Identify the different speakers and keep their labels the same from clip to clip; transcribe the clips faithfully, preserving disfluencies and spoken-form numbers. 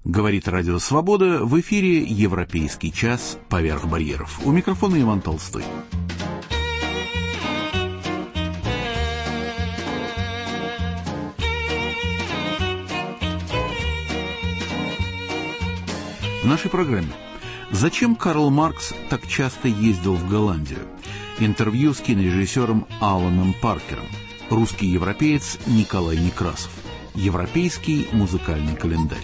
Speaker 1: Говорит Радио Свобода, в эфире «Европейский час. Поверх барьеров». У микрофона Иван Толстой. В нашей программе «Зачем Карл Маркс так часто ездил в Голландию?» Интервью с кинорежиссером Аланом Паркером. Русский европеец Николай Некрасов. Европейский музыкальный календарь.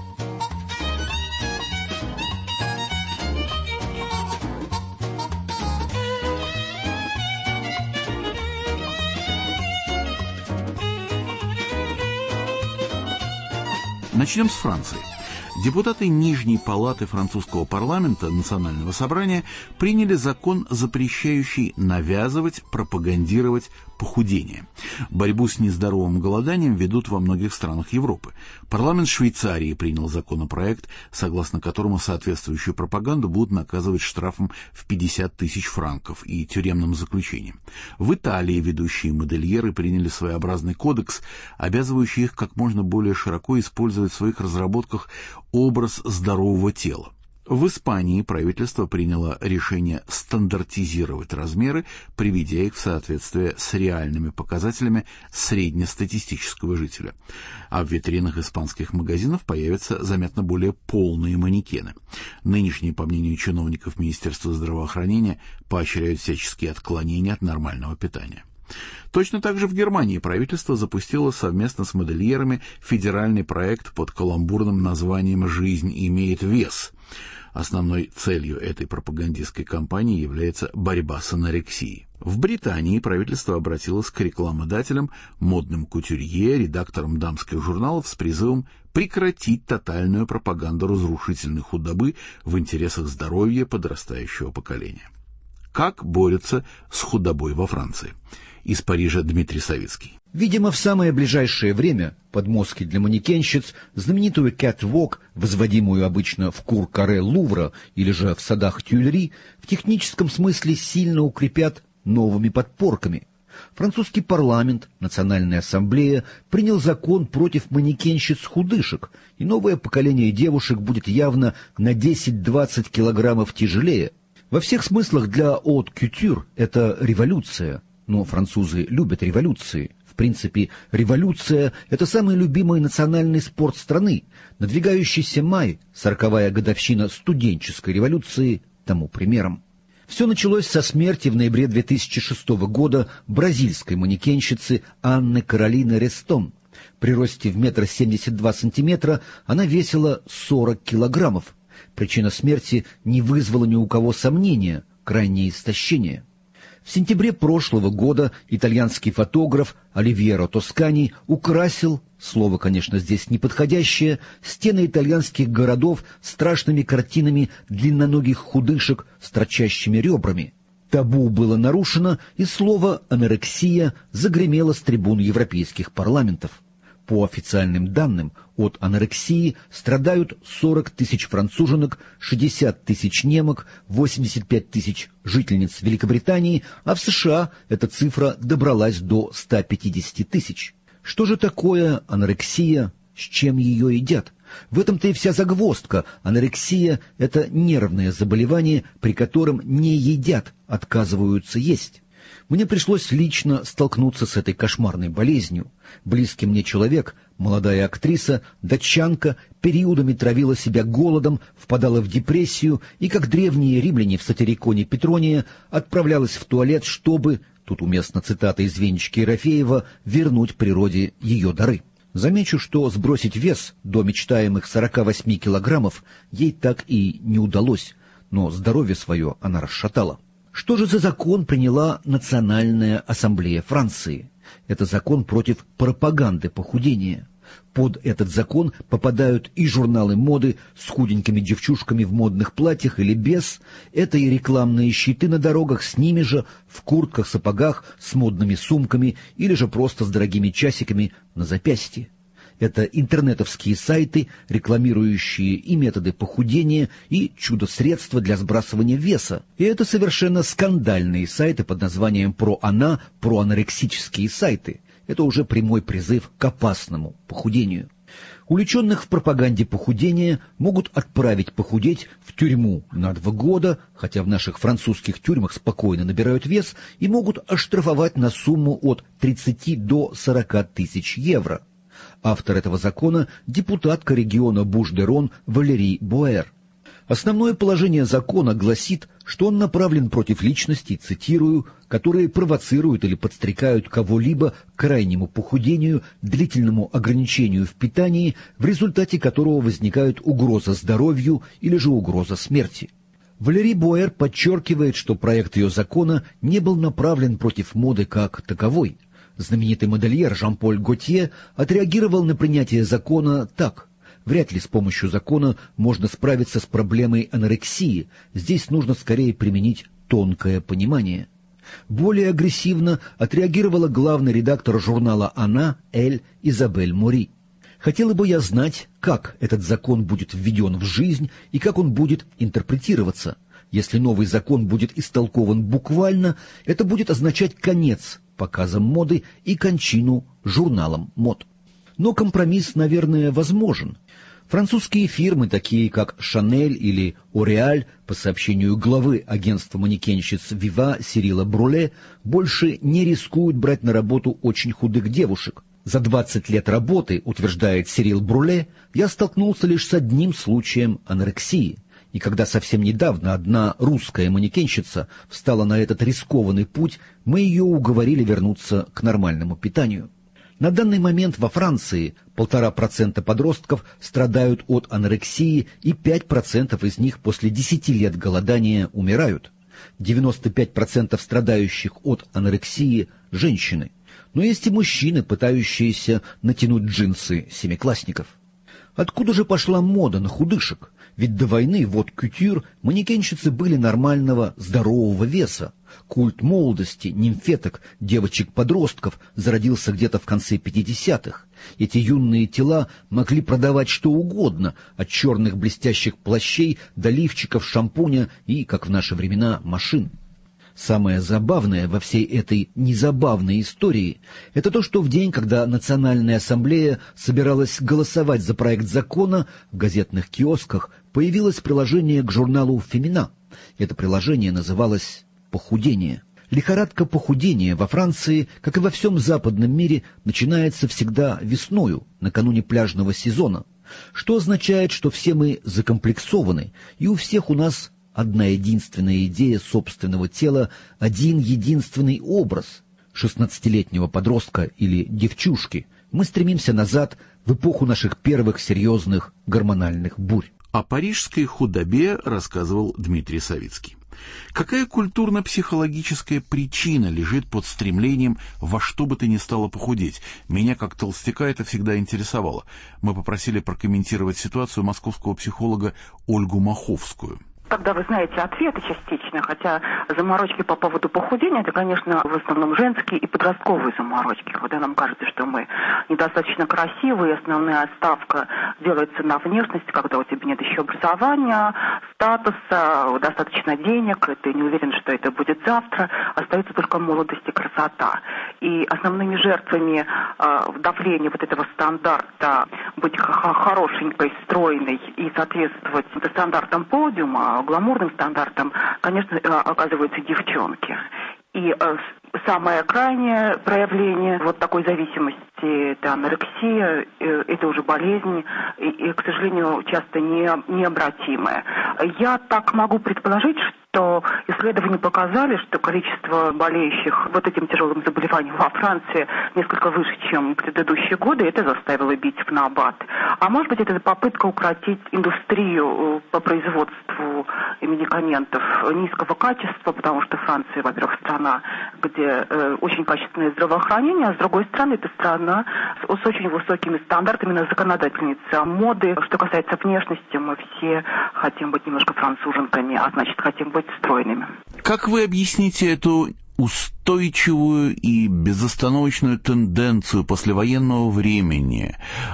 Speaker 1: Начнем с Франции. Депутаты Нижней палаты французского парламента Национального собрания приняли закон, запрещающий навязывать, пропагандировать похудение. Борьбу с нездоровым голоданием ведут во многих странах Европы. Парламент Швейцарии принял законопроект, согласно которому соответствующую пропаганду будут наказывать штрафом в пятьдесят тысяч франков и тюремным заключением. В Италии ведущие модельеры приняли своеобразный кодекс, обязывающий их как можно более широко использовать в своих разработках образ здорового тела. В Испании правительство приняло решение стандартизировать размеры, приведя их в соответствие с реальными показателями среднестатистического жителя. А в витринах испанских магазинов появятся заметно более полные манекены. Нынешние, по мнению чиновников Министерства здравоохранения, поощряют всяческие отклонения от нормального питания. Точно так же в Германии правительство запустило совместно с модельерами федеральный проект под каламбурным названием «Жизнь имеет вес». Основной целью этой пропагандистской кампании является борьба с анорексией. В Британии правительство обратилось к рекламодателям, модным кутюрье, редакторам дамских журналов с призывом прекратить тотальную пропаганду разрушительной худобы в интересах здоровья подрастающего поколения. Как борются с худобой во Франции? Из Парижа Дмитрий Савицкий.
Speaker 2: Видимо, в самое ближайшее время подмостки для манекенщиц, знаменитую кэтвок, возводимую обычно в кур-каре Лувра или же в садах Тюильри, в техническом смысле сильно укрепят новыми подпорками. Французский парламент, Национальная ассамблея, принял закон против манекенщиц-худышек, и новое поколение девушек будет явно на десять-двадцать килограммов тяжелее. Во всех смыслах для haute couture это революция, но французы любят революции. В принципе, революция — это самый любимый национальный спорт страны. Надвигающийся май, сороковая годовщина студенческой революции, тому примером. Все началось со смерти в ноябре две тысячи шестого года бразильской манекенщицы Анны Каролины Рестон. При росте в метр семьдесят два сантиметра она весила сорок килограммов. Причина смерти не вызвала ни у кого сомнения — крайнее истощение. В сентябре прошлого года итальянский фотограф Оливьеро Тоскани украсил, слово, конечно, здесь неподходящее, стены итальянских городов страшными картинами длинноногих худышек с торчащими ребрами. Табу было нарушено, и слово «анорексия» загремело с трибун европейских парламентов. По официальным данным, от анорексии страдают сорок тысяч француженок, шестьдесят тысяч немок, восемьдесят пять тысяч жительниц Великобритании, а в США эта цифра добралась до ста пятидесяти тысяч. Что же такое анорексия, с чем ее едят? В этом-то и вся загвоздка. Анорексия — это нервное заболевание, при котором не едят, отказываются есть. Мне пришлось лично столкнуться с этой кошмарной болезнью. Близкий мне человек, молодая актриса, датчанка, периодами травила себя голодом, впадала в депрессию и, как древние римляне в сатириконе Петрония, отправлялась в туалет, чтобы, тут уместна цитата из Венечки Ерофеева, вернуть природе ее дары. Замечу, что сбросить вес до мечтаемых сорока восьми килограммов ей так и не удалось, но здоровье свое она расшатала. Что же за закон приняла Национальная ассамблея Франции? Это закон против пропаганды похудения. Под этот закон попадают и журналы моды с худенькими девчушками в модных платьях или без, это и рекламные щиты на дорогах с ними же, в куртках, сапогах, с модными сумками или же просто с дорогими часиками на запястье. Это интернетовские сайты, рекламирующие и методы похудения, и чудо-средства для сбрасывания веса. И это совершенно скандальные сайты под названием «Про-Ана», проанорексические сайты. Это уже прямой призыв к опасному похудению. Уличенных в пропаганде похудения могут отправить похудеть в тюрьму на два года, хотя в наших французских тюрьмах спокойно набирают вес, и могут оштрафовать на сумму от тридцати до сорока тысяч евро. Автор этого закона – депутатка региона Буш-де-Рон Валерий Буэр. Основное положение закона гласит, что он направлен против личностей, цитирую, которые провоцируют или подстрекают кого-либо к крайнему похудению, длительному ограничению в питании, в результате которого возникает угроза здоровью или же угроза смерти. Валерий Буэр подчеркивает, что проект ее закона не был направлен против моды как таковой. Знаменитый модельер Жан-Поль Готье отреагировал на принятие закона так: вряд ли с помощью закона можно справиться с проблемой анорексии, здесь нужно скорее применить тонкое понимание. Более агрессивно отреагировала главный редактор журнала «Она» Эль Изабель Мори. Хотела бы я знать, как этот закон будет введен в жизнь и как он будет интерпретироваться. Если новый закон будет истолкован буквально, это будет означать конец показам моды и кончину журналам мод. Но компромисс, наверное, возможен. Французские фирмы, такие как «Шанель» или «Ореаль», по сообщению главы агентства манекенщиц «Вива» Сирила Бруле, больше не рискуют брать на работу очень худых девушек. За двадцать лет работы, утверждает Сирил Бруле, я столкнулся лишь с одним случаем анорексии. И когда совсем недавно одна русская манекенщица встала на этот рискованный путь, мы ее уговорили вернуться к нормальному питанию. На данный момент во Франции полтора процента подростков страдают от анорексии, и пять процентов из них после десяти лет голодания умирают. девяносто пять процентов страдающих от анорексии – женщины. Но есть и мужчины, пытающиеся натянуть джинсы семиклассников. Откуда же пошла мода на худышек? Ведь до войны в от-кютюр манекенщицы были нормального, здорового веса. Культ молодости, нимфеток, девочек-подростков зародился где-то в конце пятидесятых. Эти юные тела могли продавать что угодно, от черных блестящих плащей до лифчиков, шампуня и, как в наши времена, машин. Самое забавное во всей этой незабавной истории – это то, что в день, когда Национальная ассамблея собиралась голосовать за проект закона, в газетных киосках появилось приложение к журналу «Фемина». Это приложение называлось «Похудение». Лихорадка похудения во Франции, как и во всем западном мире, начинается всегда весною, накануне пляжного сезона, что означает, что все мы закомплексованы, и у всех у нас одна единственная идея собственного тела, один единственный образ шестнадцатилетнего подростка или девчушки. Мы стремимся назад в эпоху наших первых серьезных гормональных бурь.
Speaker 1: О парижской худобе рассказывал Дмитрий Савицкий. Какая культурно-психологическая причина лежит под стремлением во что бы то ни стало похудеть? Меня, как толстяка, это всегда интересовало. Мы попросили прокомментировать ситуацию московского психолога Ольгу Маховскую.
Speaker 3: Когда вы знаете ответы частично, хотя заморочки по поводу похудения, это, конечно, в основном женские и подростковые заморочки, когда нам кажется, что мы недостаточно красивые, основная ставка делается на внешность, когда у тебя нет еще образования, статуса, достаточно денег, и ты не уверен, что это будет завтра, остается только молодость и красота. И основными жертвами э, давления вот этого стандарта быть хорошенькой, стройной и соответствовать стандартам подиума, гламурным стандартам, конечно, оказываются девчонки. И э, самое крайнее проявление вот такой зависимости, это анорексия, э, это уже болезнь, и, и, к сожалению, часто не, необратимая. Я так могу предположить, что исследования показали, что количество болеющих вот этим тяжелым заболеванием во Франции несколько выше, чем в предыдущие годы, и это заставило бить в набат. А может быть, это попытка укротить индустрию по производству медикаментов низкого качества, потому что Франция, во-первых, страна, где э, очень качественное здравоохранение, а с другой стороны, это страна с, с очень высокими стандартами на законодательнице моды. Что касается внешности, мы все хотим быть немножко француженками, а значит, хотим быть стройными.
Speaker 1: Как вы объясните эту устойчивость устойчивую и безостановочную тенденцию послевоенного времени,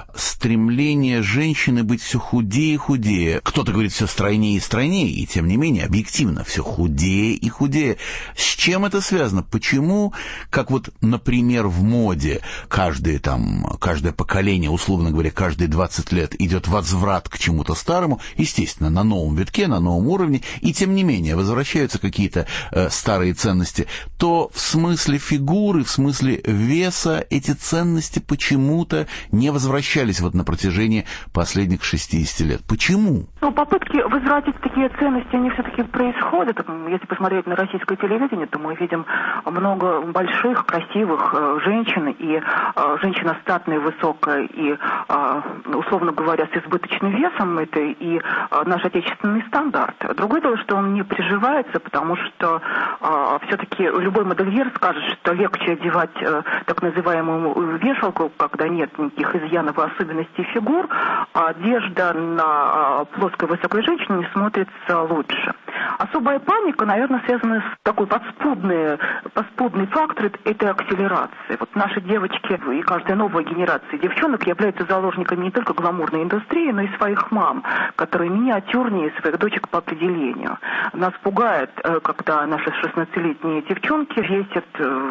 Speaker 1: стремление женщины быть все худее и худее. Кто-то говорит, все стройнее и стройнее, и тем не менее, объективно, все худее и худее. С чем это связано? Почему, как вот, например, в моде, каждое, там, каждое поколение, условно говоря, каждые двадцать лет идет возврат к чему-то старому, естественно, на новом витке, на новом уровне, и тем не менее возвращаются какие-то э, старые ценности, то в смысле фигуры, в смысле веса эти ценности почему-то не возвращались вот на протяжении последних шестидесяти лет. Почему?
Speaker 3: Ну, попытки возвратить такие ценности, они все-таки происходят. Если посмотреть на российское телевидение, то мы видим много больших, красивых э, женщин, и э, женщина статная, высокая, и, э, условно говоря, с избыточным весом, это и э, наш отечественный стандарт. Другое дело, что он не приживается, потому что э, все-таки любой модельер скажет, что легче одевать э, так называемую вешалку, когда нет никаких изъянов и особенностей фигур, а одежда на э, плоской высокой женщине не смотрится лучше. Особая паника, наверное, связана с такой подспудной, подспудный фактор – это акселерация. Вот наши девочки и каждая новая генерация девчонок являются заложниками не только гламурной индустрии, но и своих мам, которые миниатюрнее своих дочек по определению. Нас пугает, когда наши шестнадцатилетние девчонки весят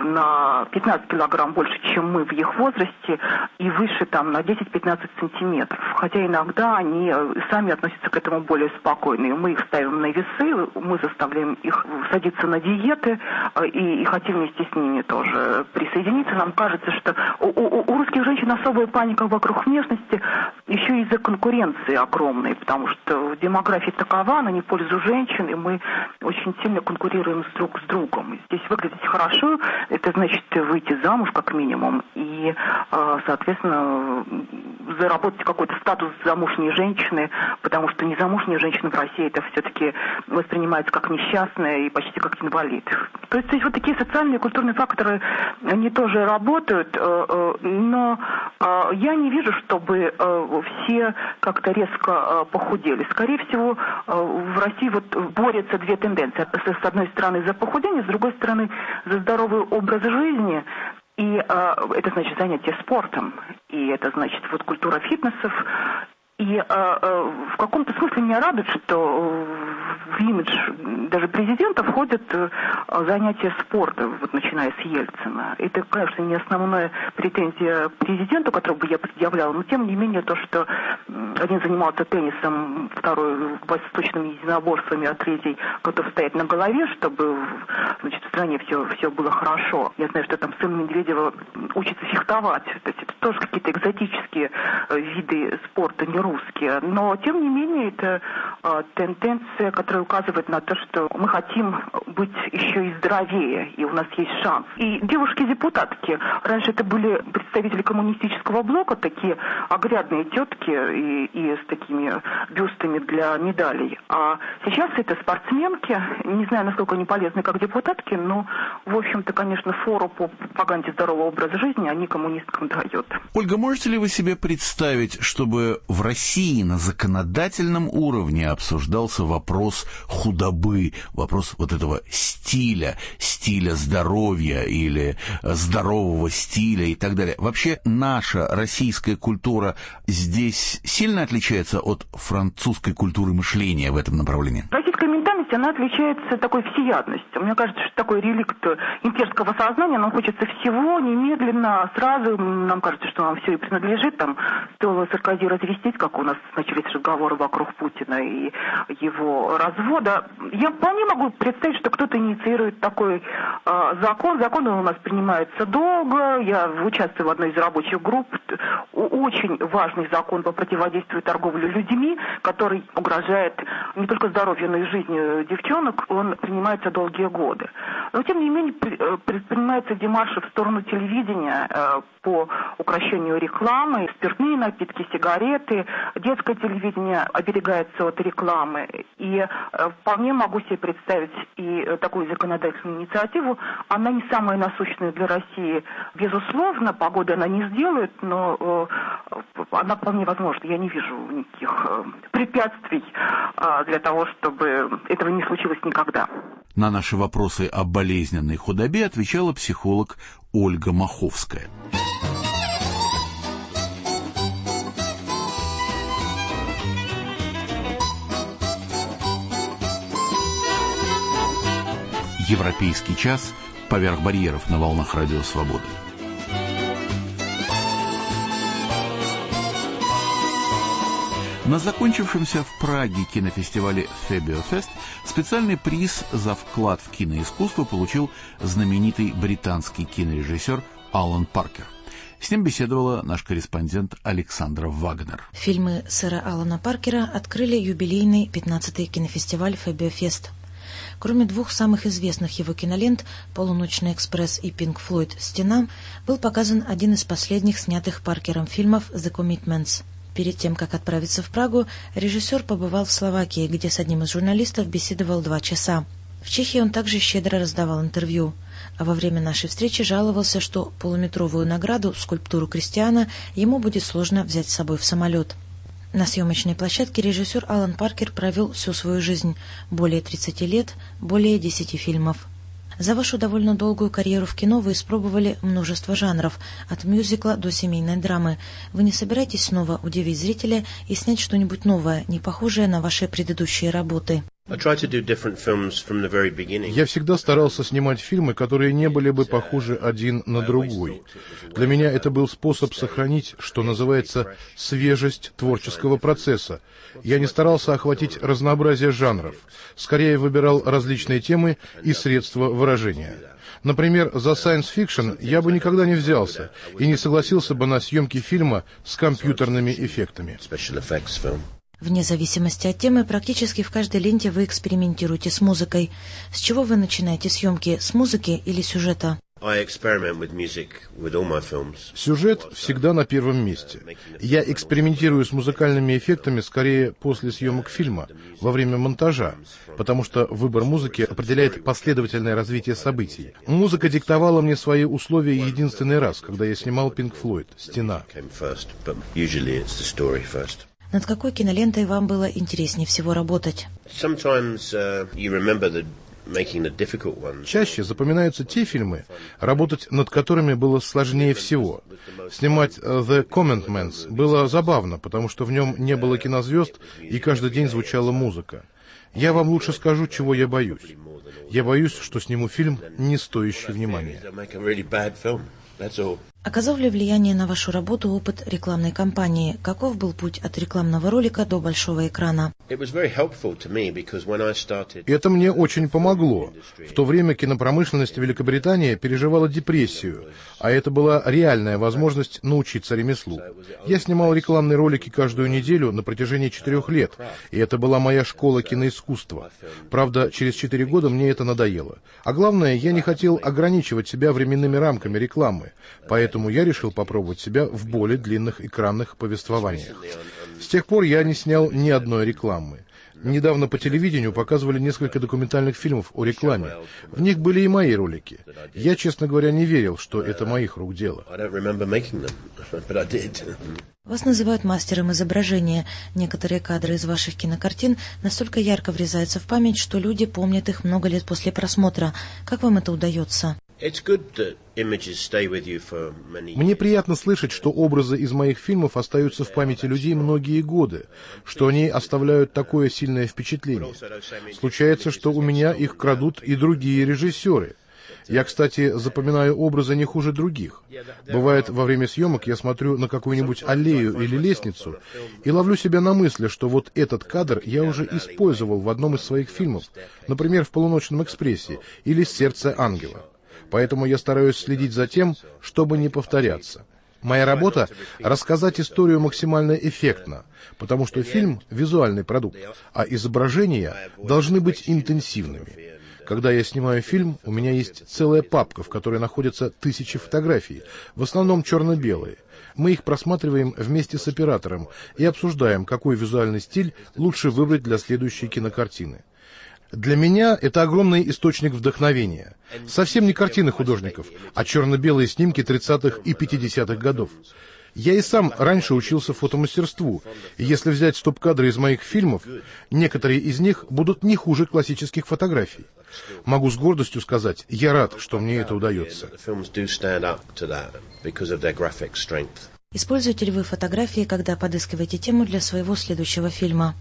Speaker 3: на пятнадцать килограмм больше, чем мы в их возрасте, и выше там на десять-пятнадцать сантиметров. Хотя иногда они сами относятся к этому более спокойно. И мы их ставим на весы, мы заставляем их садиться на диеты, и, и хотим вместе с ними тоже присоединиться. Нам кажется, что у, у, у русских женщин особая паника вокруг внешности еще из-за конкуренции огромной, потому что демография такова, она не в пользу женщин, и мы очень сильно конкурируем с друг с другом. Здесь выглядеть хорошо, это значит выйти замуж как минимум, и, соответственно, заработать какой-то статус замужней женщины, потому что незамужняя женщина в России это все-таки воспринимается как несчастная и почти как инвалид. То есть, то есть вот такие социальные и культурные факторы, они тоже работают, но я не вижу, чтобы все как-то резко похудели. Скорее всего, в России вот борются две тенденции. С одной стороны за похудение, с другой стороны за здоровый образ жизни. И э, это значит занятие спортом, и это значит вот культура фитнесов. И э, э, в каком-то смысле меня радует, что в имидж даже президента входят э, занятия спорта, вот начиная с Ельцина. Это, конечно, не основная претензия к президенту, которого бы я предъявляла, но тем не менее то, что один занимался теннисом, второй восточными единоборствами, а третий готов стоять на голове, чтобы, значит, в стране все, все было хорошо. Я знаю, что там сын Медведева учится фехтовать. То есть это тоже какие-то экзотические виды спорта, не русские. Но, тем не менее, это э, тенденция, которая указывает на то, что мы хотим быть еще и здоровее, и у нас есть шанс. И девушки-депутатки, раньше это были представители коммунистического блока, такие огрядные тетки и, и с такими бюстами для медалей. А сейчас это спортсменки, не знаю, насколько они полезны как депутатки, но, в общем-то, конечно, фору по пропаганде здорового образа жизни они коммунисткам дают.
Speaker 1: Ольга, можете ли вы себе представить, чтобы в России на законодательном уровне обсуждался вопрос худобы, вопрос вот этого стиля, стиля здоровья или здорового стиля и так далее? Вообще наша российская культура здесь сильно отличается от французской культуры мышления в этом направлении?
Speaker 3: Российская ментальность, она отличается такой всеядностью. Мне кажется, что такой реликт имперского сознания, нам хочется всего, немедленно, сразу. Нам кажется, что нам все и принадлежит. Там стоило Саркози развестись, как у нас начались разговоры вокруг Путина и его развода. Я вполне могу представить, что кто-то инициирует такой э, закон. Закон у нас принимается долго. Я участвую в одной из рабочих групп. Очень важный закон по противодействию торговле людьми, который угрожает не только здоровью, но и жизни девчонок. Он принимается долгие годы. Но, тем не менее, предпринимаются демарши в сторону телевидения э, по укрощению рекламы, спиртные напитки, сигареты, детское телевидение оберегается от рекламы. И э, вполне могу себе представить и такую законодательную инициативу. Она не самая насущная для России. Безусловно, погода она не сделает, но э, она вполне возможна. Я не вижу никаких э, препятствий э, для того, чтобы этого не случилось никогда.
Speaker 1: На наши вопросы о болезненной худобе отвечала психолог Ольга Маховская. Европейский час. Поверх барьеров на волнах Радио Свобода. На закончившемся в Праге кинофестивале «Фебиофест» специальный приз за вклад в киноискусство получил знаменитый британский кинорежиссер Алан Паркер. С ним беседовала наш корреспондент Александра Вагнер.
Speaker 4: Фильмы сэра Алана Паркера открыли юбилейный пятнадцатый кинофестиваль «Фебиофест». Кроме двух самых известных его кинолент «Полуночный экспресс» и «Пинк Флойд. Стена», был показан один из последних снятых Паркером фильмов «The Commitments». Перед тем, как отправиться в Прагу, режиссер побывал в Словакии, где с одним из журналистов беседовал два часа. В Чехии он также щедро раздавал интервью. А во время нашей встречи жаловался, что полуметровую награду, скульптуру Кристиана, ему будет сложно взять с собой в самолет. На съемочной площадке режиссер Алан Паркер провел всю свою жизнь – более тридцати лет, более десяти фильмов. За вашу довольно долгую карьеру в кино вы испробовали множество жанров, от мюзикла до семейной драмы. Вы не собираетесь снова удивить зрителя и снять что-нибудь новое, не похожее на ваши предыдущие работы?
Speaker 5: Я всегда старался снимать фильмы, которые не были бы похожи один на другой. Для меня это был способ сохранить, что называется, свежесть творческого процесса. Я не старался охватить разнообразие жанров, скорее выбирал различные темы и средства выражения. Например, за science fiction я бы никогда не взялся и не согласился бы на съемки фильма с компьютерными эффектами.
Speaker 4: Вне зависимости от темы, практически в каждой ленте вы экспериментируете с музыкой. С чего вы начинаете съемки, с музыки или сюжета?
Speaker 5: Сюжет всегда на первом месте. Я экспериментирую с музыкальными эффектами скорее после съемок фильма, во время монтажа, потому что выбор музыки определяет последовательное развитие событий. Музыка диктовала мне свои условия единственный раз, когда я снимал «Пинк Флойд. Стена».
Speaker 4: Над какой кинолентой вам было интереснее всего работать?
Speaker 5: Чаще запоминаются те фильмы, работать над которыми было сложнее всего. Снимать «The Commitments» было забавно, потому что в нем не было кинозвезд и каждый день звучала музыка. Я вам лучше скажу, чего я боюсь. Я боюсь, что сниму фильм, не стоящий внимания.
Speaker 4: Оказал ли влияние на вашу работу опыт рекламной кампании? Каков был путь от рекламного ролика до большого экрана?
Speaker 5: Это мне очень помогло. В то время кинопромышленность Великобритании переживала депрессию, а это была реальная возможность научиться ремеслу. Я снимал рекламные ролики каждую неделю на протяжении четырех лет, и это была моя школа киноискусства. Правда, через четыре года мне это надоело. А главное, я не хотел ограничивать себя временными рамками рекламы, поэтому Поэтому я решил попробовать себя в более длинных экранных повествованиях. С тех пор я не снял ни одной рекламы. Недавно по телевидению показывали несколько документальных фильмов о рекламе. В них были и мои ролики. Я, честно говоря, не верил, что это моих рук дело.
Speaker 4: Вас называют мастером изображения. Некоторые кадры из ваших кинокартин настолько ярко врезаются в память, что люди помнят их много лет после просмотра. Как вам это удается?
Speaker 5: Мне приятно слышать, что образы из моих фильмов остаются в памяти людей многие годы, что они оставляют такое сильное впечатление. Случается, что у меня их крадут и другие режиссеры. Я, кстати, запоминаю образы не хуже других. Бывает, во время съемок я смотрю на какую-нибудь аллею или лестницу и ловлю себя на мысли, что вот этот кадр я уже использовал в одном из своих фильмов, например, в «Полуночном экспрессе» или «Сердце ангела». Поэтому я стараюсь следить за тем, чтобы не повторяться. Моя работа — рассказать историю максимально эффектно, потому что фильм — визуальный продукт, а изображения должны быть интенсивными. Когда я снимаю фильм, у меня есть целая папка, в которой находятся тысячи фотографий, в основном черно-белые. Мы их просматриваем вместе с оператором и обсуждаем, какой визуальный стиль лучше выбрать для следующей кинокартины. Для меня это огромный источник вдохновения. Совсем не картины художников, а черно-белые снимки тридцатых и пятидесятых годов. Я и сам раньше учился фотомастерству, и если взять стоп-кадры из моих фильмов, некоторые из них будут не хуже классических фотографий. Могу с гордостью сказать, я рад, что мне это удается.
Speaker 4: Используете ли вы фотографии, когда подыскиваете тему для своего следующего фильма?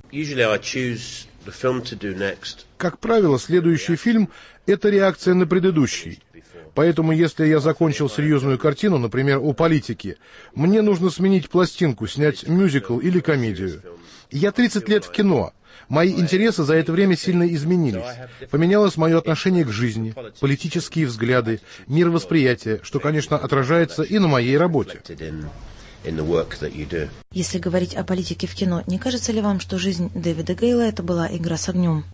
Speaker 5: Как правило, следующий фильм — это реакция на предыдущий. Поэтому, если я закончил серьезную картину, например, о политике, мне нужно сменить пластинку, снять мюзикл или комедию. Я тридцать лет в кино. Мои интересы за это время сильно изменились. Поменялось мое отношение к жизни, политические взгляды, мировосприятие, что, конечно, отражается и на моей работе.
Speaker 4: Если говорить о политике в кино, не кажется ли вам, что жизнь Дэвида Гейла — это была игра с огнем?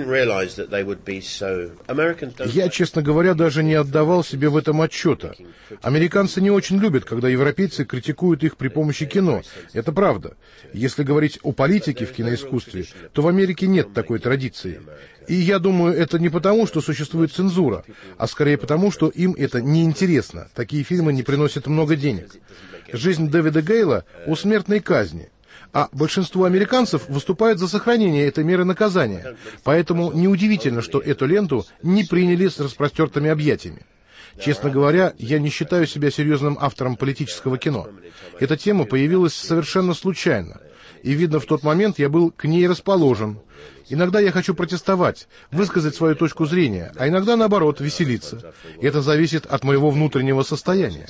Speaker 5: Я, честно говоря, даже не отдавал себе в этом отчета. Американцы не очень любят, когда европейцы критикуют их при помощи кино. Это правда. Если говорить о политике в киноискусстве, то в Америке нет такой традиции. И я думаю, это не потому, что существует цензура, а скорее потому, что им это неинтересно. Такие фильмы не приносят много денег. Жизнь Дэвида Гейла у смертной казни, а большинство американцев выступают за сохранение этой меры наказания. Поэтому неудивительно, что эту ленту не приняли с распростертыми объятиями. Честно говоря, я не считаю себя серьезным автором политического кино. Эта тема появилась совершенно случайно, и, видно, в тот момент я был к ней расположен. Иногда я хочу протестовать, высказать свою точку зрения, а иногда, наоборот, веселиться. Это зависит от моего внутреннего состояния.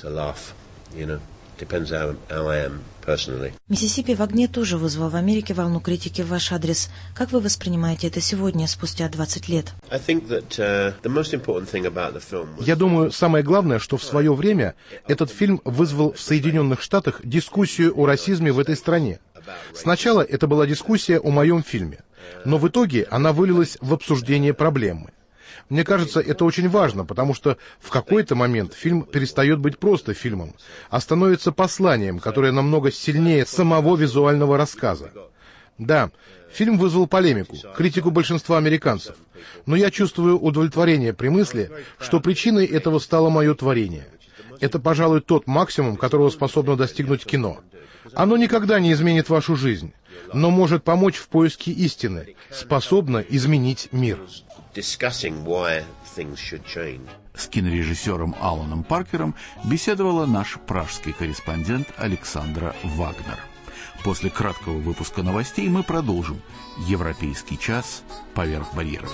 Speaker 4: «Миссисипи в огне» тоже вызвал в Америке волну критики в ваш адрес. Как вы воспринимаете это сегодня, спустя двадцать лет?
Speaker 5: Я думаю, самое главное, что в свое время этот фильм вызвал в Соединенных Штатах дискуссию о расизме в этой стране. Сначала это была дискуссия о моем фильме, но в итоге она вылилась в обсуждение проблемы. Мне кажется, это очень важно, потому что в какой-то момент фильм перестает быть просто фильмом, а становится посланием, которое намного сильнее самого визуального рассказа. Да, фильм вызвал полемику, критику большинства американцев, но я чувствую удовлетворение при мысли, что причиной этого стало мое творение. Это, пожалуй, тот максимум, которого способно достигнуть кино. Оно никогда не изменит вашу жизнь, но может помочь в поиске истины, способно изменить мир.
Speaker 1: С кинорежиссером Аланом Паркером беседовала наш пражский корреспондент Александра Вагнер. После краткого выпуска новостей мы продолжим «Европейский час. Поверх барьеров».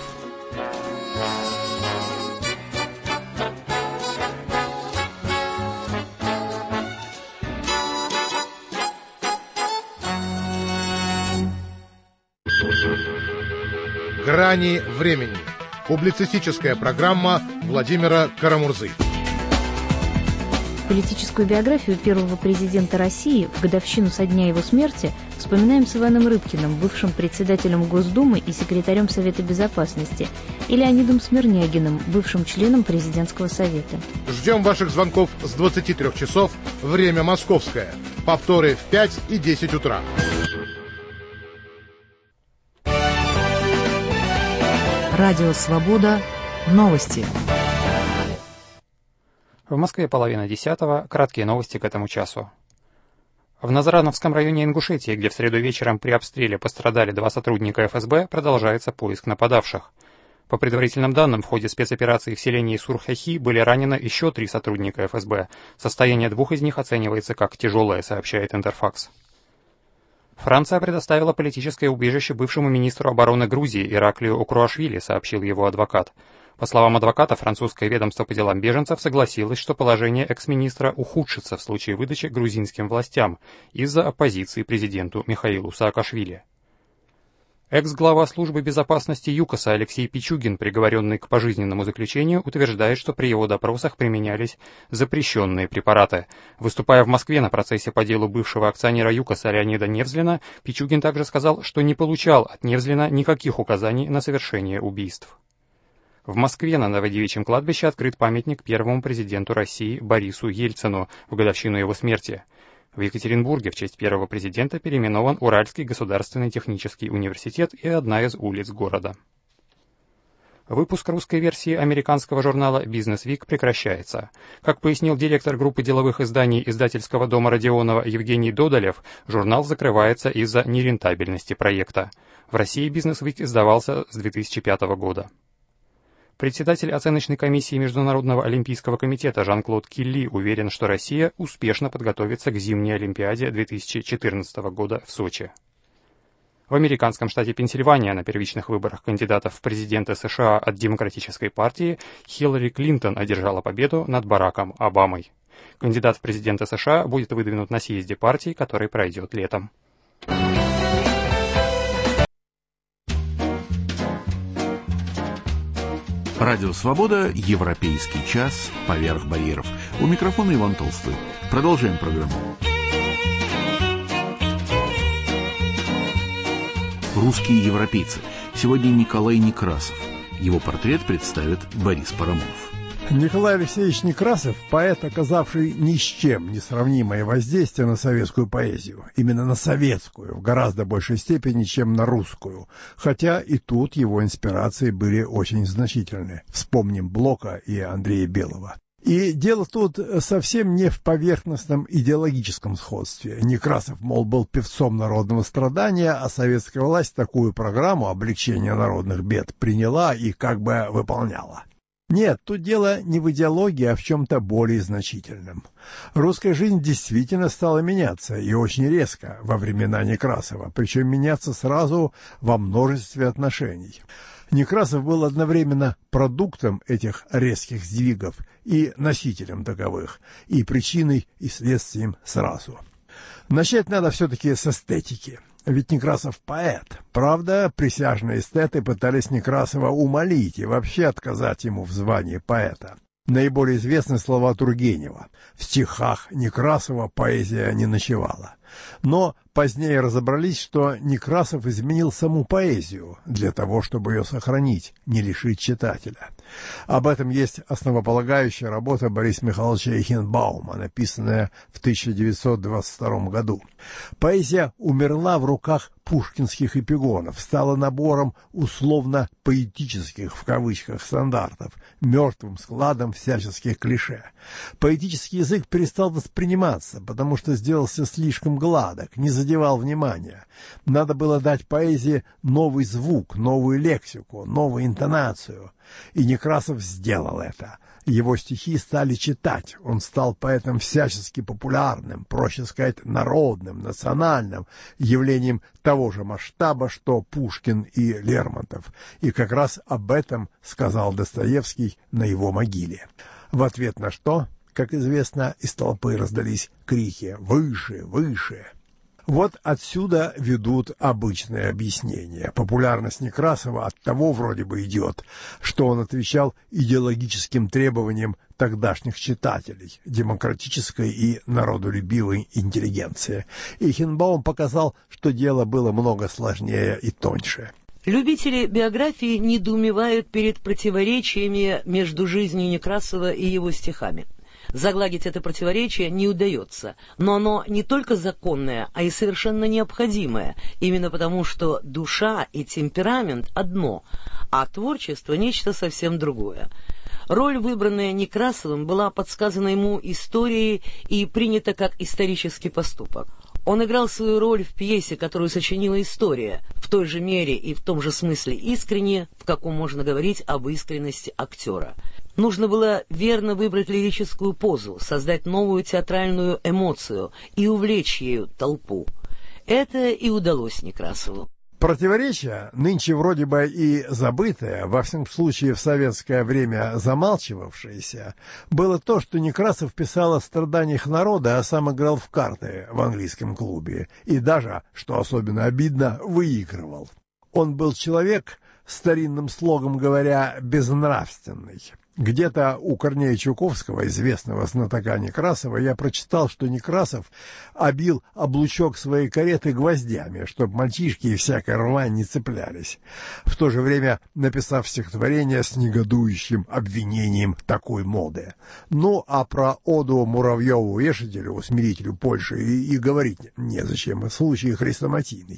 Speaker 5: «Грани времени». Публицистическая программа Владимира Карамурзы.
Speaker 6: Политическую биографию первого президента России в годовщину со дня его смерти вспоминаем с Иваном Рыбкиным, бывшим председателем Госдумы и секретарем Совета Безопасности, и Леонидом Смирнягиным, бывшим членом Президентского совета.
Speaker 5: Ждем ваших звонков с двадцати трёх часов, время московское. Повторы в пять и десять утра.
Speaker 7: Радио «Свобода». Новости.
Speaker 8: В Москве половина десятого. Краткие новости к этому часу. В Назрановском районе Ингушетии, где в среду вечером при обстреле пострадали два сотрудника эф эс бэ, продолжается поиск нападавших. По предварительным данным, в ходе спецоперации в селении Сурхахи были ранены еще три сотрудника эф эс бэ. Состояние двух из них оценивается как тяжелое, сообщает Интерфакс. Франция предоставила политическое убежище бывшему министру обороны Грузии Ираклию Окруашвили, сообщил его адвокат. По словам адвоката, французское ведомство по делам беженцев согласилось, что положение экс-министра ухудшится в случае выдачи грузинским властям из-за оппозиции президенту Михаилу Саакашвили. Экс-глава службы безопасности ЮКОСа Алексей Пичугин, приговоренный к пожизненному заключению, утверждает, что при его допросах применялись запрещенные препараты. Выступая в Москве на процессе по делу бывшего акционера ЮКОСа Леонида Невзлина, Пичугин также сказал, что не получал от Невзлина никаких указаний на совершение убийств. В Москве на Новодевичьем кладбище открыт памятник первому президенту России Борису Ельцину в годовщину его смерти. В Екатеринбурге в честь первого президента переименован Уральский государственный технический университет и одна из улиц города. Выпуск русской версии американского журнала «Бизнес Вик» прекращается. Как пояснил директор группы деловых изданий издательского дома Родионова Евгений Додолев, журнал закрывается из-за нерентабельности проекта. В России «Бизнес Вик» издавался с две тысячи пятого года. Председатель оценочной комиссии Международного олимпийского комитета Жан-Клод Килли уверен, что Россия успешно подготовится к зимней Олимпиаде две тысячи четырнадцатого года в Сочи. В американском штате Пенсильвания на первичных выборах кандидатов в президенты США от Демократической партии Хиллари Клинтон одержала победу над Бараком Обамой. Кандидат в президенты США будет выдвинут на съезде партии, который пройдет летом.
Speaker 1: Радио «Свобода», Европейский час, поверх барьеров. У микрофона Иван Толстой. Продолжаем программу. Русские европейцы. Сегодня Николай Некрасов. Его портрет представит Борис Парамонов.
Speaker 9: Николай Алексеевич Некрасов – поэт, оказавший ни с чем не сравнимое воздействие на советскую поэзию. Именно на советскую, в гораздо большей степени, чем на русскую. Хотя и тут его инспирации были очень значительны. Вспомним Блока и Андрея Белого. И дело тут совсем не в поверхностном идеологическом сходстве. Некрасов, мол, был певцом народного страдания, а советская власть такую программу облегчения народных бед приняла и как бы выполняла. Нет, тут дело не в идеологии, а в чем-то более значительном. Русская жизнь действительно стала меняться, и очень резко, во времена Некрасова, причем меняться сразу во множестве отношений. Некрасов был одновременно продуктом этих резких сдвигов и носителем таковых, и причиной, и следствием сразу. Начать надо все-таки с эстетики. Ведь Некрасов поэт. Правда, присяжные эстеты пытались Некрасова умолить и вообще отказать ему в звании поэта. Наиболее известны слова Тургенева. В стихах Некрасова поэзия не ночевала. Но позднее разобрались, что Некрасов изменил саму поэзию для того, чтобы ее сохранить, не лишить читателя. Об этом есть основополагающая работа Бориса Михайловича Эйхенбаума, написанная в тысяча девятьсот двадцать втором году. Поэзия умерла в руках пушкинских эпигонов, стала набором условно-поэтических, в кавычках, стандартов, мертвым складом всяческих клише. Поэтический язык перестал восприниматься, потому что сделался слишком гладок, не задевал внимания. Надо было дать поэзии новый звук, новую лексику, новую интонацию. И Некрасов сделал это. Его стихи стали читать. Он стал поэтом всячески популярным, проще сказать, народным, национальным, явлением того же масштаба, что Пушкин и Лермонтов. И как раз об этом сказал Достоевский на его могиле. В ответ на что, как известно, из толпы раздались крики «Выше! Выше!». Вот отсюда ведут обычное объяснение. Популярность Некрасова от того вроде бы идет, что он отвечал идеологическим требованиям тогдашних читателей, демократической и народолюбивой интеллигенции. Эйхенбаум показал, что дело было много сложнее и тоньше.
Speaker 10: Любители биографии недоумевают перед противоречиями между жизнью Некрасова и его стихами. Загладить это противоречие не удается, но оно не только законное, а и совершенно необходимое, именно потому, что душа и темперамент одно, а творчество — нечто совсем другое. Роль, выбранная Некрасовым, была подсказана ему историей и принята как исторический поступок. Он играл свою роль в пьесе, которую сочинила история, в той же мере и в том же смысле искренне, в каком можно говорить об искренности актера. Нужно было верно выбрать лирическую позу, создать новую театральную эмоцию и увлечь ею толпу. Это и удалось Некрасову.
Speaker 9: Противоречие, нынче вроде бы и забытое, во всяком случае в советское время замалчивавшееся, было то, что Некрасов писал о страданиях народа, а сам играл в карты в английском клубе и даже, что особенно обидно, выигрывал. Он был человек, старинным слогом говоря, безнравственный. Где-то у Корнея Чуковского, известного знатока Некрасова, я прочитал, что Некрасов обил облучок своей кареты гвоздями, чтобы мальчишки и всякая рвань не цеплялись, в то же время написав стихотворение с негодующим обвинением такой моды. Ну, а про оду Муравьеву вешателю, усмирителю Польши, и, и говорить незачем, случай хрестоматийный.